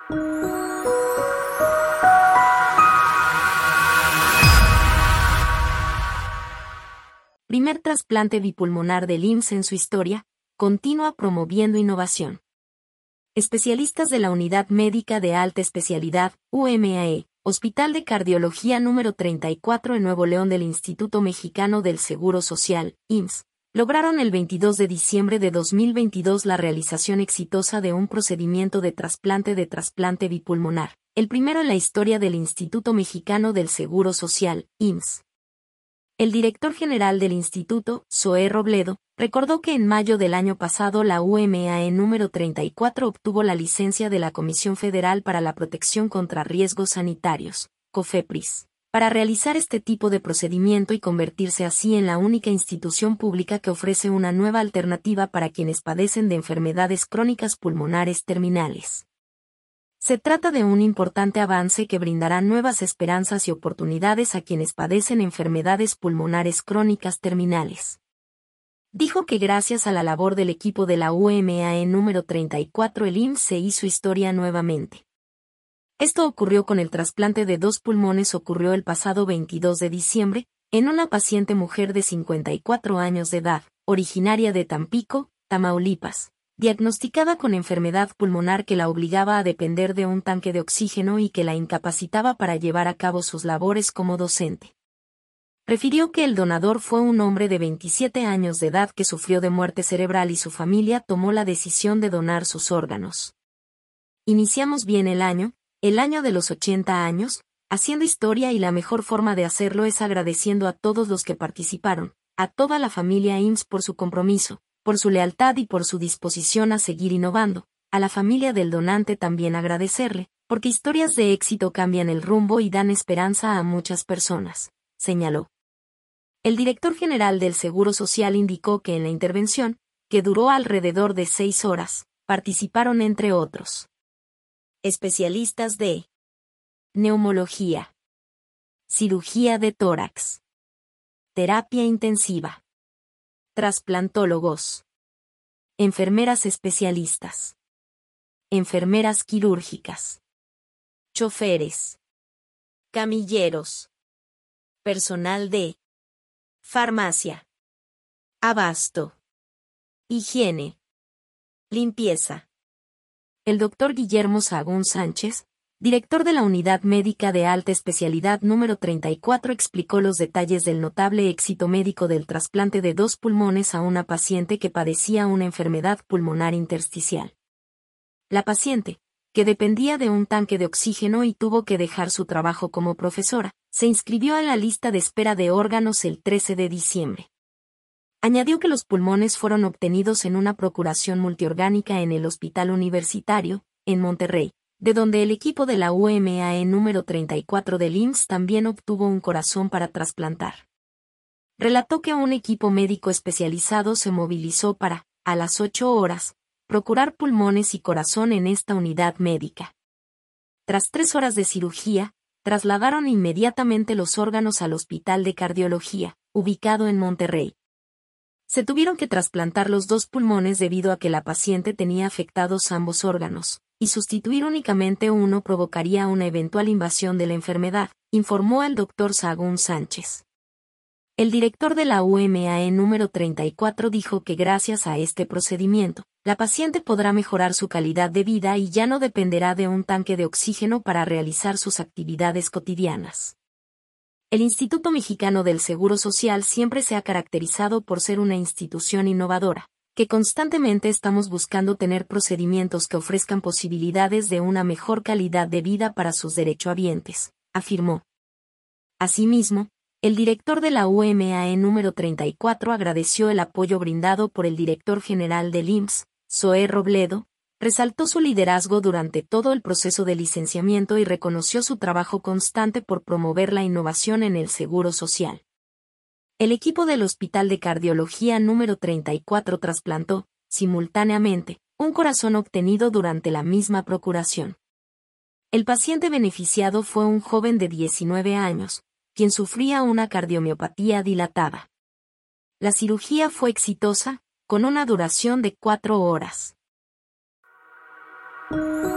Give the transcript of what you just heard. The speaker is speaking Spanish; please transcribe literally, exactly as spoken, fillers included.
Primer trasplante bipulmonar del I M S S en su historia, continúa promoviendo innovación. Especialistas de la Unidad Médica de Alta Especialidad, U M A E, Hospital de Cardiología número treinta y cuatro en Nuevo León del Instituto Mexicano del Seguro Social, I M S S, lograron el veintidós de diciembre de dos mil veintidós la realización exitosa de un procedimiento de trasplante de trasplante bipulmonar, el primero en la historia del Instituto Mexicano del Seguro Social, I M S S. El director general del instituto, Zoé Robledo, recordó que en mayo del año pasado la U M A E número treinta y cuatro obtuvo la licencia de la Comisión Federal para la Protección contra Riesgos Sanitarios, COFEPRIS, para realizar este tipo de procedimiento y convertirse así en la única institución pública que ofrece una nueva alternativa para quienes padecen de enfermedades crónicas pulmonares terminales. Se trata de un importante avance que brindará nuevas esperanzas y oportunidades a quienes padecen enfermedades pulmonares crónicas terminales. Dijo que gracias a la labor del equipo de la U M A E número treinta y cuatro el I M S S se hizo historia nuevamente. Esto ocurrió con el trasplante de dos pulmones ocurrió el pasado veintidós de diciembre, en una paciente mujer de cincuenta y cuatro años de edad, originaria de Tampico, Tamaulipas, diagnosticada con enfermedad pulmonar que la obligaba a depender de un tanque de oxígeno y que la incapacitaba para llevar a cabo sus labores como docente. Refirió que el donador fue un hombre de veintisiete años de edad que sufrió de muerte cerebral y su familia tomó la decisión de donar sus órganos. Iniciamos bien el año, el año de los ochenta años, haciendo historia y la mejor forma de hacerlo es agradeciendo a todos los que participaron, a toda la familia I M S S por su compromiso, por su lealtad y por su disposición a seguir innovando, a la familia del donante también agradecerle, porque historias de éxito cambian el rumbo y dan esperanza a muchas personas, señaló. El director general del Seguro Social indicó que en la intervención, que duró alrededor de seis horas, participaron entre otros especialistas de neumología, cirugía de tórax, terapia intensiva, trasplantólogos, enfermeras especialistas, enfermeras quirúrgicas, choferes, camilleros, personal de farmacia, abasto, higiene, limpieza. El doctor Guillermo Sahagún Sánchez, director de la Unidad Médica de Alta Especialidad número treinta y cuatro, explicó los detalles del notable éxito médico del trasplante de dos pulmones a una paciente que padecía una enfermedad pulmonar intersticial. La paciente, que dependía de un tanque de oxígeno y tuvo que dejar su trabajo como profesora, se inscribió a la lista de espera de órganos el trece de diciembre. Añadió que los pulmones fueron obtenidos en una procuración multiorgánica en el Hospital Universitario, en Monterrey, de donde el equipo de la U M A E número treinta y cuatro del I M S S también obtuvo un corazón para trasplantar. Relató que un equipo médico especializado se movilizó para, a las ocho horas, procurar pulmones y corazón en esta unidad médica. Tras tres horas de cirugía, trasladaron inmediatamente los órganos al Hospital de Cardiología, ubicado en Monterrey. Se tuvieron que trasplantar los dos pulmones debido a que la paciente tenía afectados ambos órganos, y sustituir únicamente uno provocaría una eventual invasión de la enfermedad, informó el doctor Sahagún Sánchez. El director de la U M A E número treinta y cuatro dijo que gracias a este procedimiento, la paciente podrá mejorar su calidad de vida y ya no dependerá de un tanque de oxígeno para realizar sus actividades cotidianas. El Instituto Mexicano del Seguro Social siempre se ha caracterizado por ser una institución innovadora, que constantemente estamos buscando tener procedimientos que ofrezcan posibilidades de una mejor calidad de vida para sus derechohabientes, afirmó. Asimismo, el director de la U M A E número treinta y cuatro agradeció el apoyo brindado por el director general del I M S S, Zoé Robledo, resaltó su liderazgo durante todo el proceso de licenciamiento y reconoció su trabajo constante por promover la innovación en el seguro social. El equipo del Hospital de Cardiología número treinta y cuatro trasplantó, simultáneamente, un corazón obtenido durante la misma procuración. El paciente beneficiado fue un joven de diecinueve años, quien sufría una cardiomiopatía dilatada. La cirugía fue exitosa, con una duración de cuatro horas.